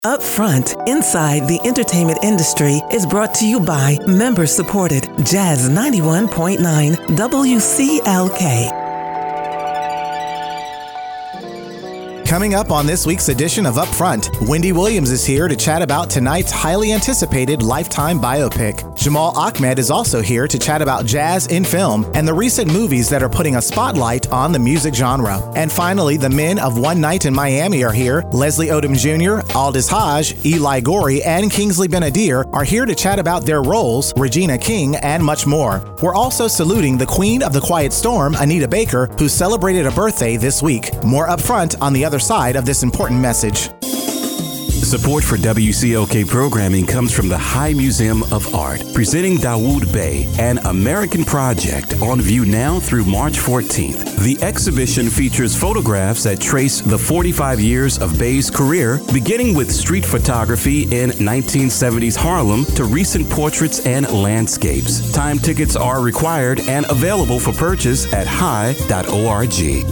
Up Front, Inside the Entertainment Industry is brought to you by member-supported Jazz 91.9 WCLK. Coming up on this week's edition of Upfront, Wendy Williams is here to chat about tonight's highly anticipated Lifetime biopic. Jamal Ahmed is also here to chat about jazz in film and the recent movies that are putting a spotlight on the music genre. And finally, the men of One Night in Miami are here. Leslie Odom Jr., Aldis Hodge, Eli Goree, and Kingsley Ben-Adir are here to chat about their roles, Regina King, and much more. We're also saluting the Queen of the Quiet Storm, Anita Baker, who celebrated a birthday this week. More Upfront on the other side of this important message. Support for WCLK programming comes from the High Museum of Art, presenting Dawood Bey, an American project on view now through March 14th. The exhibition features photographs that trace the 45 years of Bey's career, beginning with street photography in 1970s Harlem to recent portraits and landscapes. Time tickets are required and available for purchase at high.org.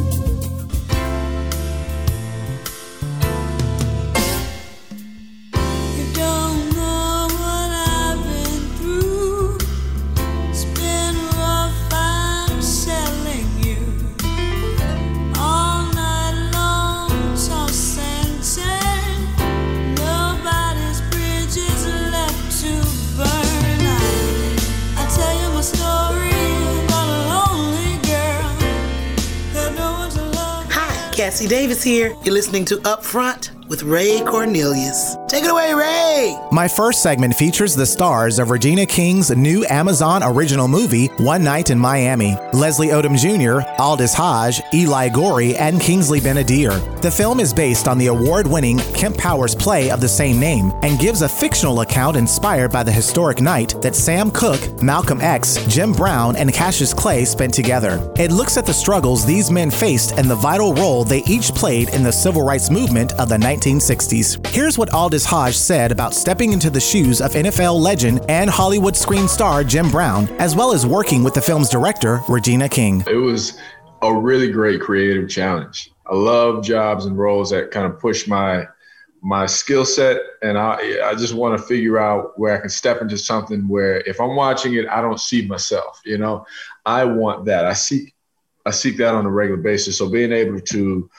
Cassie Davis here. You're listening to Upfront with Ray Cornelius. Take it away, Ray! My first segment features the stars of Regina King's new Amazon original movie, One Night in Miami. Leslie Odom Jr., Aldis Hodge, Eli Goree, and Kingsley Ben-Adir. The film is based on the award-winning Kemp Powers play of the same name and gives a fictional account inspired by the historic night that Sam Cooke, Malcolm X, Jim Brown, and Cassius Clay spent together. It looks at the struggles these men faced and the vital role they each played in the civil rights movement of the 1960s. Here's what Aldis Hodge said about stepping into the shoes of NFL legend and Hollywood screen star Jim Brown, as well as working with the film's director, Regina King. It was a really great creative challenge. I love jobs and roles that kind of push my skill set, and I just want to figure out where I can step into something where if I'm watching it, I don't see myself. You know, I want that. I seek that on a regular basis. So being able to,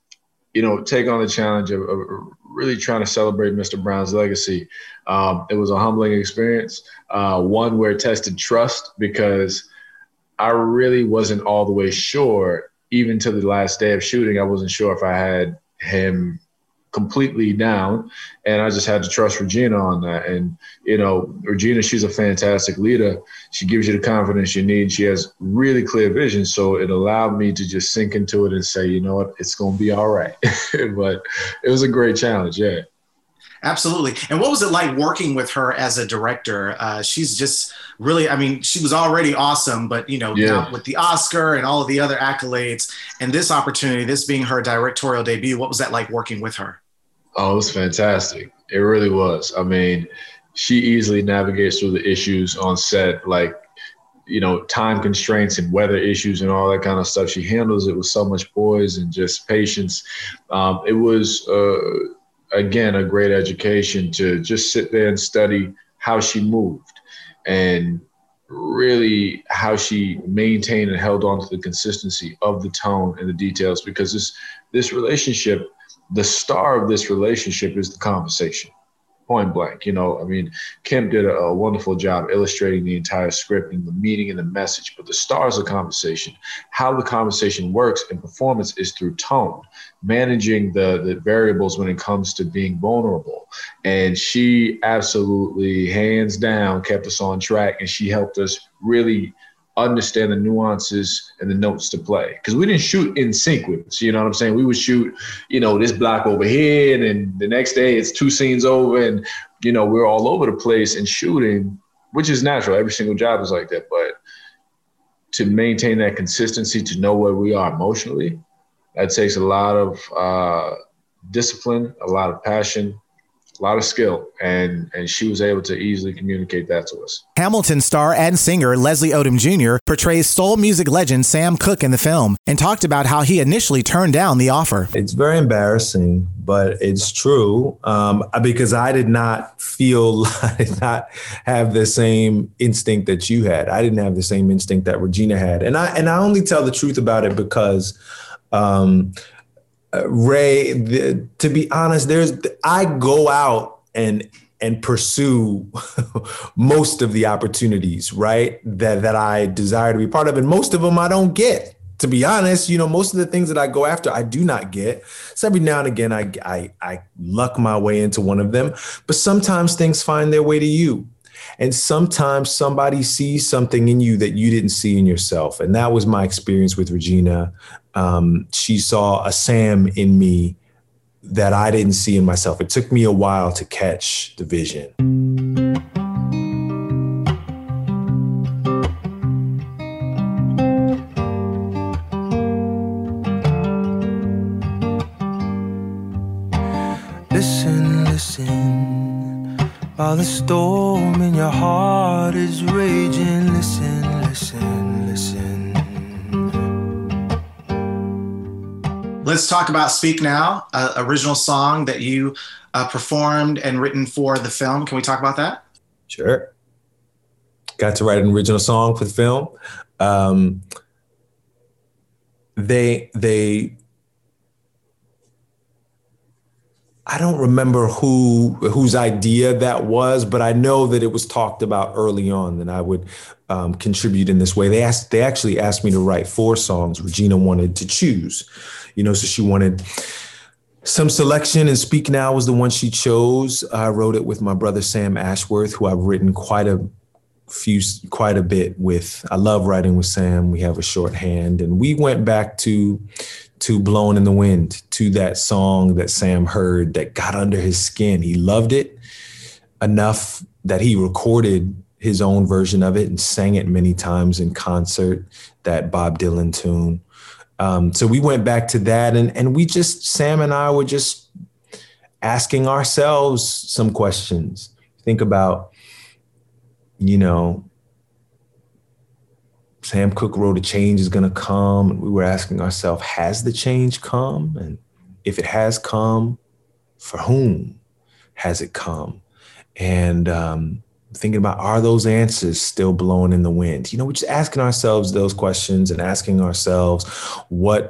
take on the challenge of really trying to celebrate Mr. Brown's legacy. It was a humbling experience, one where it tested trust, because I really wasn't all the way sure, even to the last day of shooting, I wasn't sure if I had him completely down, and I just had to trust Regina on that. And, Regina, she's a fantastic leader. She gives you the confidence you need. She has really clear vision. So it allowed me to just sink into it and say, you know what, it's going to be all right. But it was a great challenge. Yeah. Absolutely. And what was it like working with her as a director? She's just really, she was already awesome, but, now with the Oscar and all of the other accolades and this opportunity, this being her directorial debut, what was that like working with her? Oh, it was fantastic. It really was. She easily navigates through the issues on set, like, time constraints and weather issues and all that kind of stuff. She handles it with so much poise and just patience. It was, again, a great education to just sit there and study how she moved and really how she maintained and held on to the consistency of the tone and the details, because this relationship, the star of this relationship is the conversation, point blank. Kemp did a wonderful job illustrating the entire script and the meaning and the message, but the star is the conversation. How the conversation works in performance is through tone, managing the variables when it comes to being vulnerable. And she absolutely, hands down, kept us on track, and she helped us really understand the nuances and the notes to play. Because we didn't shoot in sequence, you know what I'm saying? We would shoot, this block over here, and then the next day it's 2 scenes over, and, we're all over the place and shooting, which is natural. Every single job is like that. But to maintain that consistency, to know where we are emotionally, that takes a lot of discipline, a lot of passion, a lot of skill, and she was able to easily communicate that to us. Hamilton star and singer Leslie Odom Jr. portrays soul music legend Sam Cooke in the film and talked about how he initially turned down the offer. It's very embarrassing, but it's true, because I did not have the same instinct that you had. I didn't have the same instinct that Regina had. And I only tell the truth about it because Ray, to be honest, I go out and pursue most of the opportunities, right, that I desire to be part of, and most of them I don't get. To be honest, most of the things that I go after, I do not get. So every now and again, I luck my way into one of them, but sometimes things find their way to you. And sometimes somebody sees something in you that you didn't see in yourself. And that was my experience with Regina. She saw a Sam in me that I didn't see in myself. It took me a while to catch the vision. Listen, listen, while the storm in your heart is raging. Listen, listen, listen. Let's talk about Speak Now, original song that you performed and written for the film. Can we talk about that? Sure. Got to write an original song for the film. I don't remember whose idea that was, but I know that it was talked about early on that I would contribute in this way. They actually asked me to write 4 songs. Regina wanted to choose, so she wanted some selection, and Speak Now was the one she chose. I wrote it with my brother Sam Ashworth, who I've written quite a bit with. I love writing with Sam. We have a shorthand, and we went back to Blowing in the Wind, to that song that Sam heard that got under his skin. He loved it enough that he recorded his own version of it and sang it many times in concert, that Bob Dylan tune. So we went back to that, and Sam and I were just asking ourselves some questions. Think about, Sam Cooke wrote A Change Is Gonna Come, and we were asking ourselves, has the change come? And if it has come, for whom has it come? And thinking about, are those answers still blowing in the wind? We're just asking ourselves those questions and asking ourselves what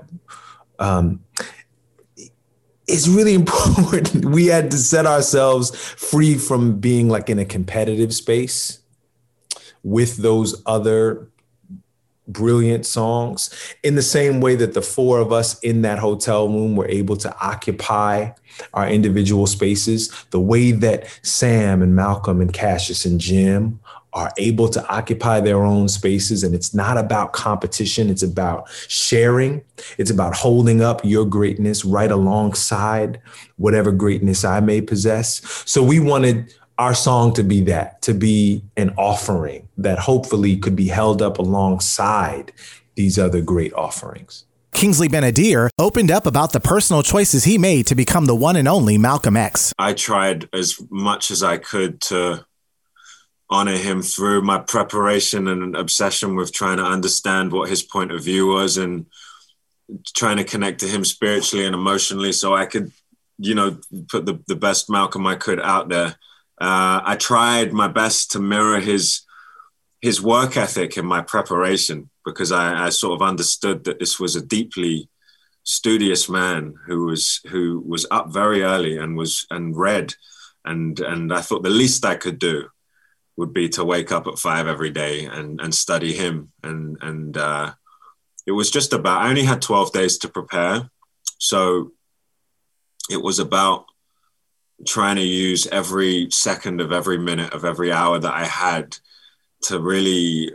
is really important. We had to set ourselves free from being like in a competitive space with those other brilliant songs, in the same way that the 4 of us in that hotel room were able to occupy our individual spaces, the way that Sam and Malcolm and Cassius and Jim are able to occupy their own spaces. And it's not about competition. It's about sharing. It's about holding up your greatness right alongside whatever greatness I may possess. So we wanted our song to be that, to be an offering that hopefully could be held up alongside these other great offerings. Kingsley Ben-Adir opened up about the personal choices he made to become the one and only Malcolm X. I tried as much as I could to honor him through my preparation and obsession with trying to understand what his point of view was and trying to connect to him spiritually and emotionally so I could, put the best Malcolm I could out there. I tried my best to mirror his work ethic in my preparation, because I sort of understood that this was a deeply studious man who was up very early and read, and I thought the least I could do would be to wake up at 5 every day and study him, and it was just about, I only had 12 days to prepare, so it was about trying to use every second of every minute of every hour that I had to really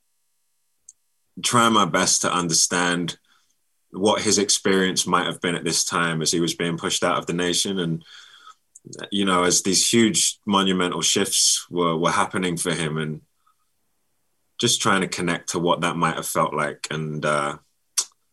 try my best to understand what his experience might have been at this time as he was being pushed out of the nation. And, as these huge monumental shifts were happening for him, and just trying to connect to what that might have felt like. And but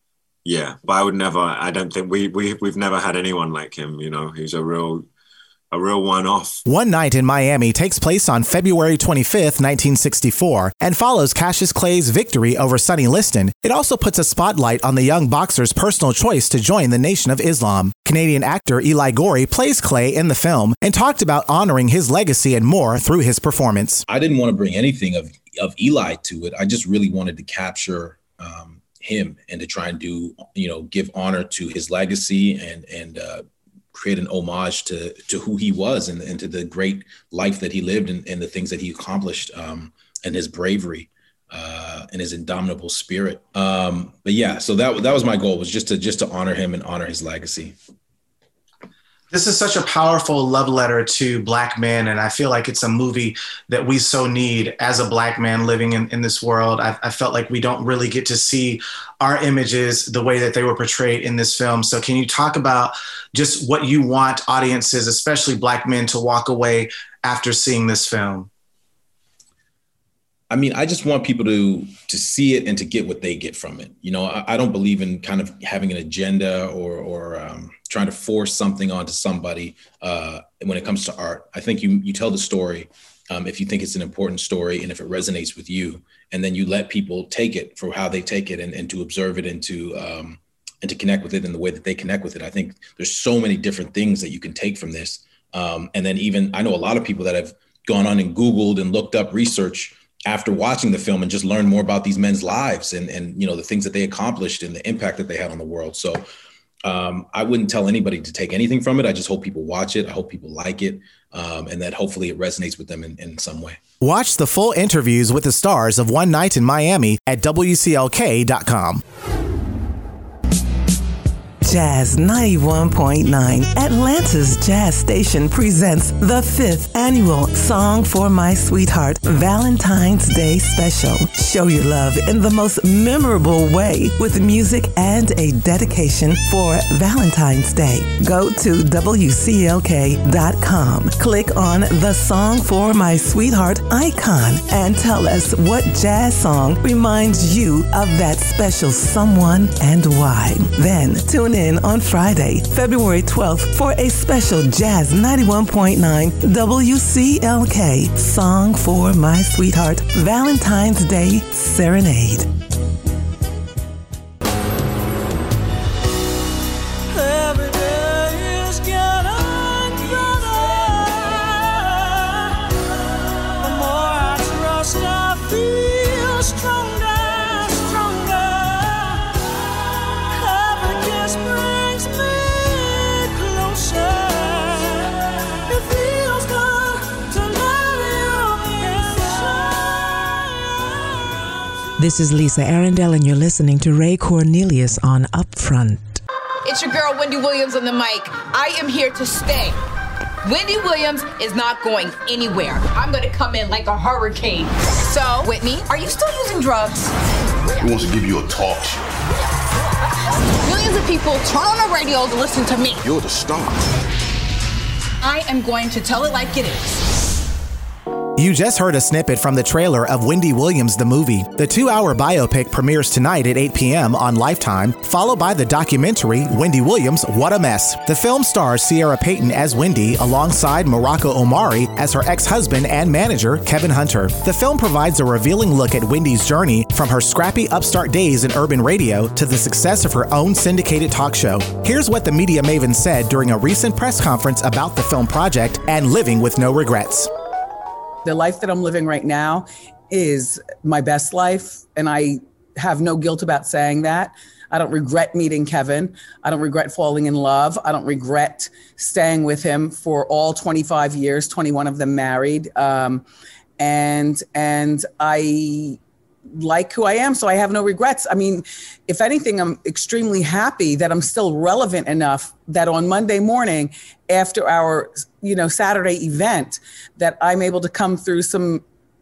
I don't think we've never had anyone like him, he's a real real one-off. One Night in Miami takes place on February 25th, 1964, and follows Cassius Clay's victory over Sonny Liston. It also puts a spotlight on the young boxer's personal choice to join the Nation of Islam. Canadian actor Eli Goree plays Clay in the film and talked about honoring his legacy and more through his performance. I didn't want to bring anything of Eli to it. I just really wanted to capture him and to try and do, give honor to his legacy and create an homage to who he was and to the great life that he lived and the things that he accomplished and his bravery and his indomitable spirit. But yeah, so that was my goal, was just to honor him and honor his legacy. This is such a powerful love letter to Black men, and I feel like it's a movie that we so need as a Black man living in this world. I felt like we don't really get to see our images the way that they were portrayed in this film. So can you talk about just what you want audiences, especially Black men, to walk away after seeing this film? I mean, I just want people to see it and to get what they get from it. I don't believe in kind of having an agenda or trying to force something onto somebody when it comes to art. I think you tell the story if you think it's an important story and if it resonates with you, and then you let people take it for how they take it and to observe it and to connect with it in the way that they connect with it. I think there's so many different things that you can take from this. And then even I know a lot of people that have gone on and Googled and looked up research after watching the film and just learn more about these men's lives and the things that they accomplished and the impact that they had on the world. So I wouldn't tell anybody to take anything from it. I just hope people watch it. I hope people like it, and that hopefully it resonates with them in some way. Watch the full interviews with the stars of One Night in Miami at WCLK.com. Jazz 91.9, Atlanta's jazz station, presents the 5th annual Song for My Sweetheart Valentine's Day special. Show your love in the most memorable way with music and a dedication for Valentine's Day. Go to WCLK.com, click on the Song for My Sweetheart icon, and tell us what jazz song reminds you of that special someone and why. Then tune in on Friday, February 12th for a special Jazz 91.9 WCLK Song for My Sweetheart Valentine's Day Serenade. Every day is getting better. The more I trust, I feel stronger. This is Lisa Arundel, and you're listening to Ray Cornelius on Upfront. It's your girl, Wendy Williams, on the mic. I am here to stay. Wendy Williams is not going anywhere. I'm going to come in like a hurricane. So, Whitney, are you still using drugs? He wants to give you a talk show. Millions of people turn on the radio to listen to me. You're the star. I am going to tell it like it is. You just heard a snippet from the trailer of Wendy Williams, the movie. The 2-hour biopic premieres tonight at 8 p.m. on Lifetime, followed by the documentary, Wendy Williams, What a Mess. The film stars Sierra Payton as Wendy, alongside Morocco Omari as her ex-husband and manager, Kevin Hunter. The film provides a revealing look at Wendy's journey from her scrappy upstart days in urban radio to the success of her own syndicated talk show. Here's what the media maven said during a recent press conference about the film project and living with no regrets. The life that I'm living right now is my best life, and I have no guilt about saying that. I don't regret meeting Kevin. I don't regret falling in love. I don't regret staying with him for all 25 years, 21 of them married. And I like who I am, so I have no regrets. I mean, if anything, I'm extremely happy that I'm still relevant enough that on Monday morning after our, Saturday event, that I'm able to come through some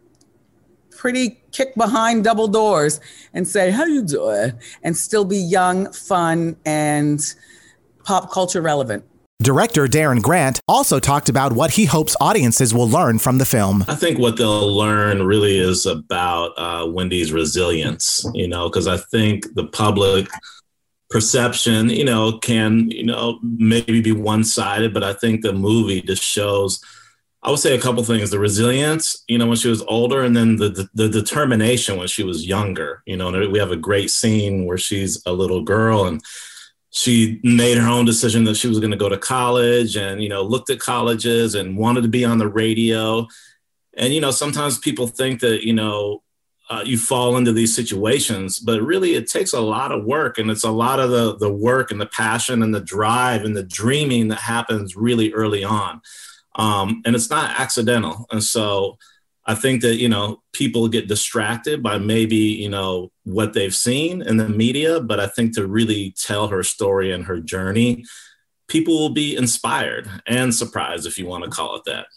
pretty kick behind double doors and say, how you doing? And still be young, fun, and pop culture relevant. Director Darren Grant also talked about what he hopes audiences will learn from the film. I think what they'll learn really is about Wendy's resilience, because I think the public perception, can, maybe be one-sided, but I think the movie just shows, I would say a couple things: the resilience, when she was older, and then the determination when she was younger. We have a great scene where she's a little girl and she made her own decision that she was going to go to college and, looked at colleges and wanted to be on the radio. And, sometimes people think that, you fall into these situations, but really it takes a lot of work, and it's a lot of the work and the passion and the drive and the dreaming that happens really early on. And it's not accidental. And so I think that, people get distracted by maybe, what they've seen in the media, but I think to really tell her story and her journey, people will be inspired and surprised, if you want to call it that.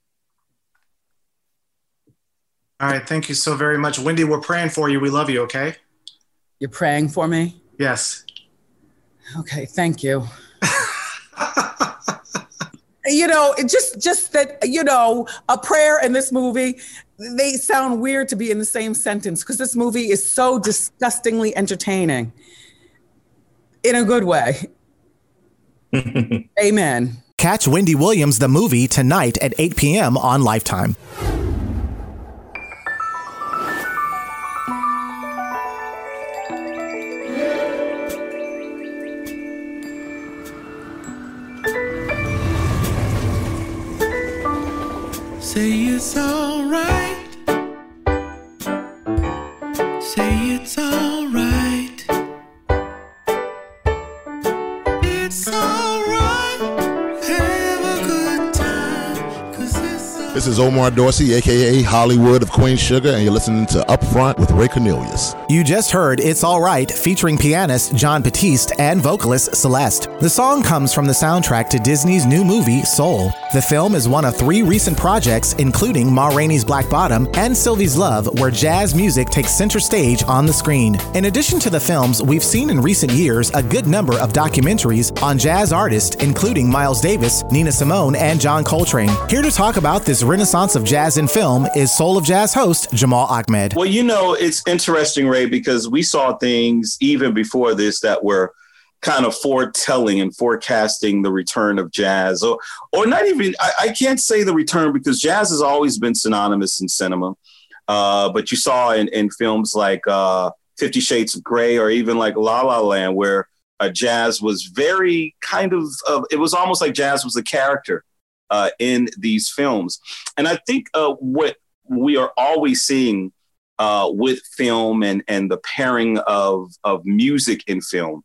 All right. Thank you so very much. Wendy, we're praying for you. We love you. Okay. You're praying for me? Yes. Okay. Thank you. Just that, a prayer and this movie, they sound weird to be in the same sentence because this movie is so disgustingly entertaining in a good way. Amen. Catch Wendy Williams, the movie, tonight at 8 p.m. on Lifetime. Say it's all right. Say it's all right. It's all right. Have a good time. 'Cause it's all This is Omar Dorsey, a.k.a. Hollywood of Queen Sugar, and you're listening to Upfront with Ray Cornelius. You just heard It's All Right, featuring pianist John Batiste and vocalist Celeste. The song comes from the soundtrack to Disney's new movie, Soul. The film is one of 3 recent projects, including Ma Rainey's Black Bottom and Sylvie's Love, where jazz music takes center stage on the screen. In addition to the films, we've seen in recent years a good number of documentaries on jazz artists, including Miles Davis, Nina Simone, and John Coltrane. Here to talk about this renaissance of jazz in film is Soul of Jazz host Jamal Ahmed. Well, it's interesting, Ray, because we saw things even before this that were kind of foretelling and forecasting the return of jazz, or not even, I can't say the return because jazz has always been synonymous in cinema. But you saw in films like 50 Shades of Grey, or even like La La Land, where jazz was very kind of, it was almost like jazz was a character in these films. And I think what we are always seeing with film and the pairing of music in film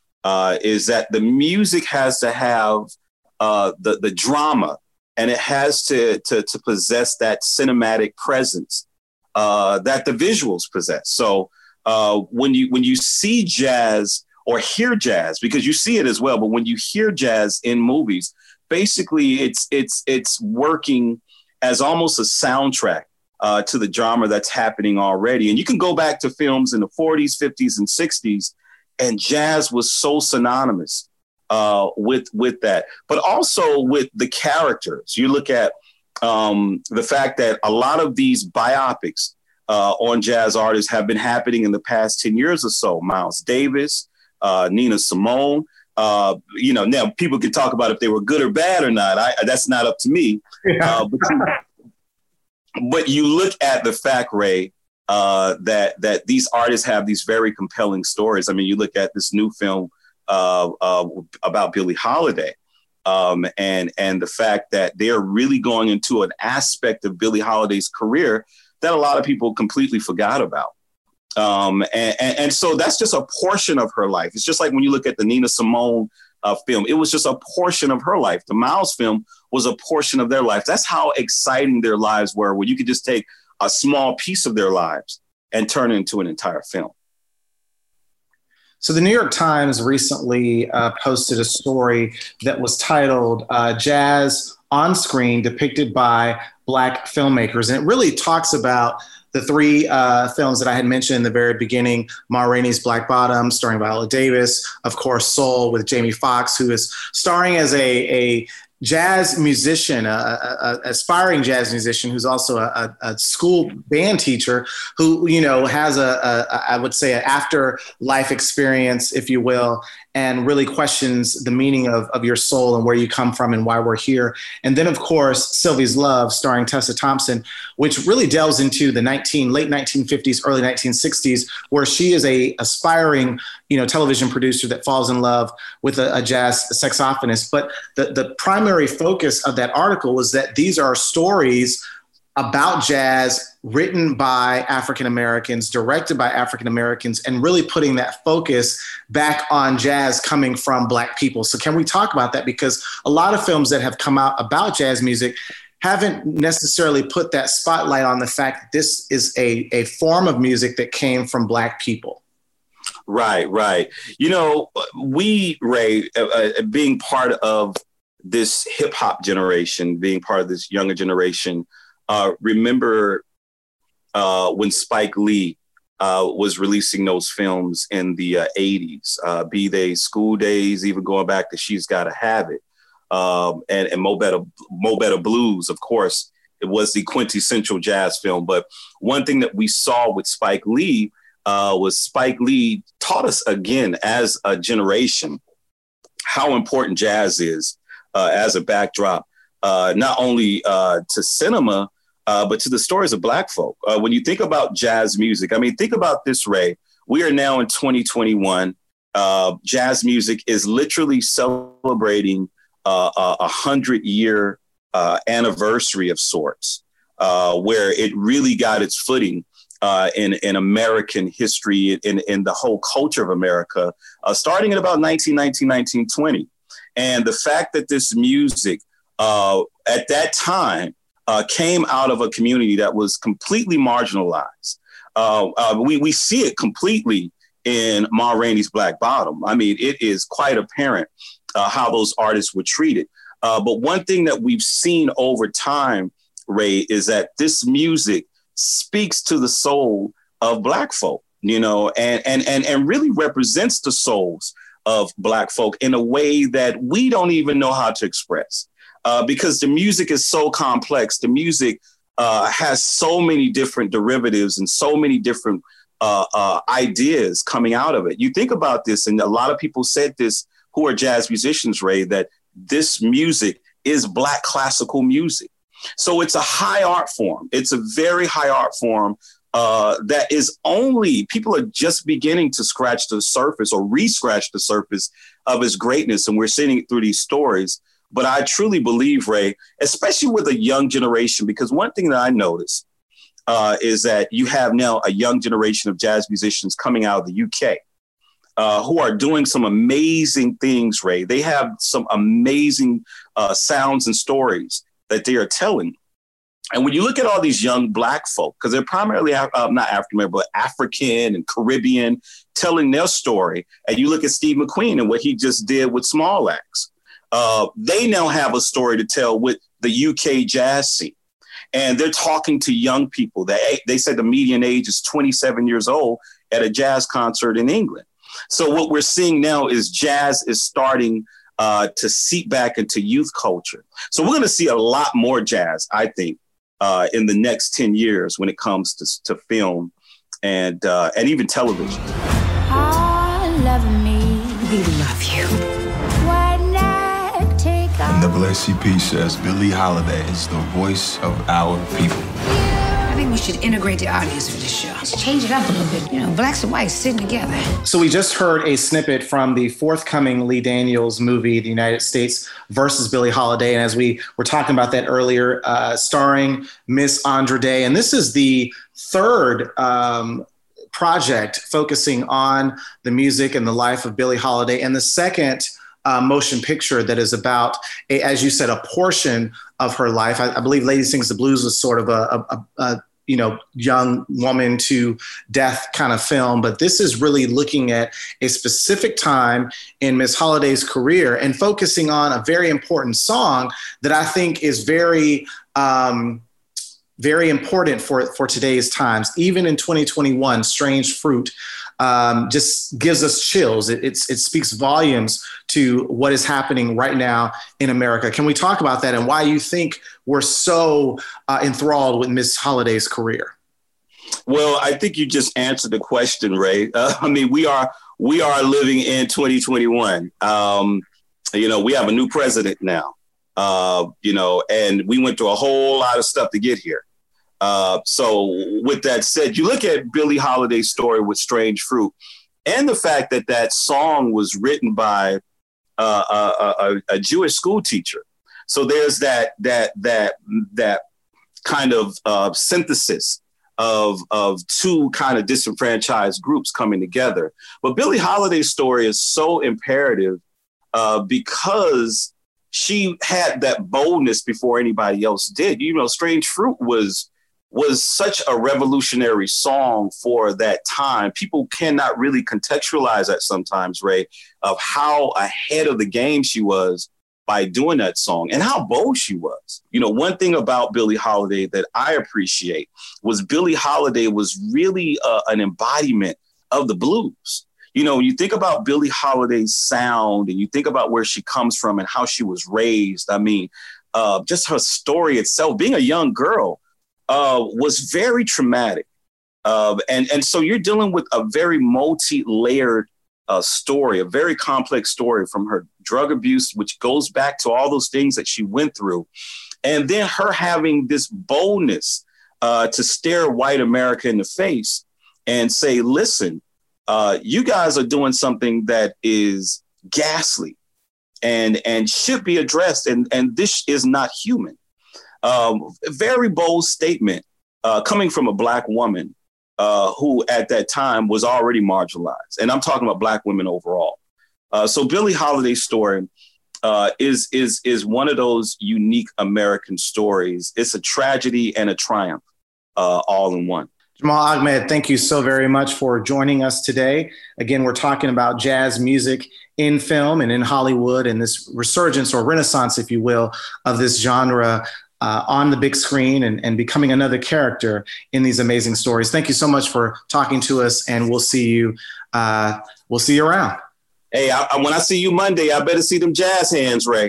is that the music has to have the drama, and it has to possess that cinematic presence that the visuals possess. So when you see jazz or hear jazz, because you see it as well, but when you hear jazz in movies, basically it's working as almost a soundtrack to the drama that's happening already. And you can go back to films in the 40s, 50s, and 60s, and jazz was so synonymous with that, but also with the characters. You look at the fact that a lot of these biopics on jazz artists have been happening in the past 10 years or so. Miles Davis, Nina Simone. Now people can talk about if they were good or bad or not. That's not up to me. But you look at the fact, Ray, that these artists have these very compelling stories. I mean, you look at this new film about Billie Holiday, and the fact that they're really going into an aspect of Billie Holiday's career that a lot of people completely forgot about. And so that's just a portion of her life. It's just like when you look at the Nina Simone film, it was just a portion of her life. The Miles film was a portion of their life. That's how exciting their lives were, where you could just take a small piece of their lives and turn it into an entire film. So the New York Times recently posted a story that was titled Jazz on Screen Depicted by Black Filmmakers. And it really talks about the 3 films that I had mentioned in the very beginning: Ma Rainey's Black Bottom, starring Viola Davis, of course, Soul with Jamie Foxx, who is starring as a jazz musician, a aspiring jazz musician who's also a school band teacher who, you know, has I would say, an afterlife experience, if you will, and really questions the meaning of your soul and where you come from and why we're here. And then, of course, Sylvie's Love, starring Tessa Thompson, which really delves into the late 1950s, early 1960s, where she is a aspiring, you know, television producer that falls in love with a jazz saxophonist. But the primary focus of that article was that these are stories about jazz written by African Americans, directed by African Americans, and really putting that focus back on jazz coming from Black people. So can we talk about that? Because a lot of films that have come out about jazz music haven't necessarily put that spotlight on the fact that this is a form of music that came from Black people. Right, right. You know, we, Ray, being part of this hip hop generation, being part of this younger generation, remember when Spike Lee was releasing those films in the 80s, be they School Days, even going back to She's Gotta Have It, and Mo Better Blues, of course, it was the quintessential jazz film. But one thing that we saw with Spike Lee was Spike Lee taught us again as a generation how important jazz is as a backdrop, not only to cinema, but to the stories of Black folk. When you think about jazz music, I mean, think about this, Ray. We are now in 2021. Jazz music is literally celebrating a 100-year anniversary of sorts, where it really got its footing in American history, in the whole culture of America, starting in about 1919, 1920. And the fact that this music at that time came out of a community that was completely marginalized. We see it completely in Ma Rainey's Black Bottom. I mean, it is quite apparent how those artists were treated. But one thing that we've seen over time, Ray, is that this music speaks to the soul of Black folk, you know, and really represents the souls of Black folk in a way that we don't even know how to express. Because the music is so complex. The music has so many different derivatives and so many different ideas coming out of it. You think about this, and a lot of people said this who are jazz musicians, Ray, that this music is Black classical music. So it's a high art form. It's a very high art form that is only, people are just beginning to scratch the surface or re-scratch the surface of its greatness. And we're seeing it through these stories. But I truly believe, Ray, especially with a young generation, because one thing that I noticed is that you have now a young generation of jazz musicians coming out of the UK who are doing some amazing things, Ray. They have some amazing sounds and stories that they are telling. And when you look at all these young Black folk, because they're primarily not African-American, but African and Caribbean, telling their story, and you look at Steve McQueen and what he just did with Small Axe, they now have a story to tell with the UK jazz scene. And they're talking to young people. They said the median age is 27 years old at a jazz concert in England. So what we're seeing now is jazz is starting to seep back into youth culture. So we're going to see a lot more jazz, I think, in the next 10 years when it comes to film and even television. All loving me. We love you. NAACP says Billie Holiday is the voice of our people. I think we should integrate the audience with this show. Let's change it up a little bit. You know, blacks and whites sitting together. So we just heard a snippet from the forthcoming Lee Daniels movie, The United States versus Billie Holiday. And as we were talking about that earlier, starring Miss Andra Day. And this is the third project focusing on the music and the life of Billie Holiday, and the second motion picture that is about, as you said, a portion of her life. I believe Lady Sings the Blues was sort of a young woman to death kind of film, but this is really looking at a specific time in Miss Holiday's career and focusing on a very important song that I think is very important for today's times. Even in 2021, Strange Fruit just gives us chills. It speaks volumes to what is happening right now in America. Can we talk about that and why you think we're so enthralled with Miss Holiday's career? Well, I think you just answered the question, Ray. I mean, we are living in 2021. We have a new president now, and we went through a whole lot of stuff to get here. So with that said, you look at Billie Holiday's story with Strange Fruit and the fact that that song was written by a Jewish school teacher. So there's that kind of synthesis of two kind of disenfranchised groups coming together. But Billie Holiday's story is so imperative because she had that boldness before anybody else did. Strange Fruit was such a revolutionary song for that time. People cannot really contextualize that sometimes, Ray, of how ahead of the game she was by doing that song and how bold she was. One thing about Billie Holiday that I appreciate was Billie Holiday was really an embodiment of the blues. You think about Billie Holiday's sound and you think about where she comes from and how she was raised. I mean, just her story itself, being a young girl, was very traumatic. And so you're dealing with a very multi-layered story, a very complex story, from her drug abuse, which goes back to all those things that she went through. And then her having this boldness to stare white America in the face and say, listen, you guys are doing something that is ghastly and should be addressed. And this is not human. A very bold statement coming from a Black woman who at that time was already marginalized. And I'm talking about Black women overall. So Billie Holiday's story is one of those unique American stories. It's a tragedy and a triumph all in one. Jamal Ahmed, thank you so very much for joining us today. Again, we're talking about jazz music in film and in Hollywood and this resurgence or renaissance, if you will, of this genre on the big screen and becoming another character in these amazing stories. Thank you so much for talking to us, and we'll see you around. Hey, when I see you Monday, I better see them jazz hands, Ray.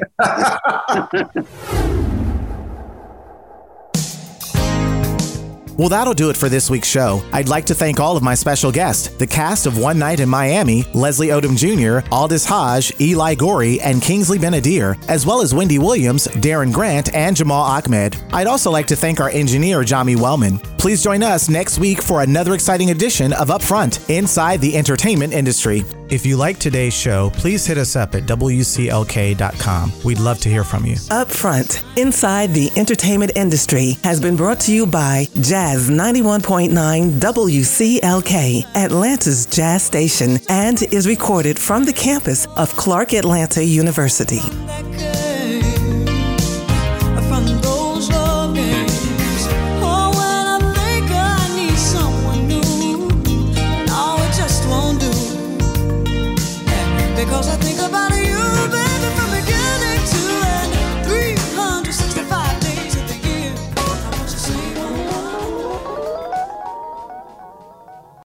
Well, that'll do it for this week's show. I'd like to thank all of my special guests, the cast of One Night in Miami, Leslie Odom Jr., Aldis Hodge, Eli Goree, and Kingsley Ben-Adir, as well as Wendy Williams, Darren Grant, and Jamal Ahmed. I'd also like to thank our engineer, Jami Wellman. Please join us next week for another exciting edition of Upfront, Inside the Entertainment Industry. If you like today's show, please hit us up at WCLK.com. We'd love to hear from you. Upfront, Inside the Entertainment Industry has been brought to you by Jazz 91.9 WCLK, Atlanta's jazz station, and is recorded from the campus of Clark Atlanta University.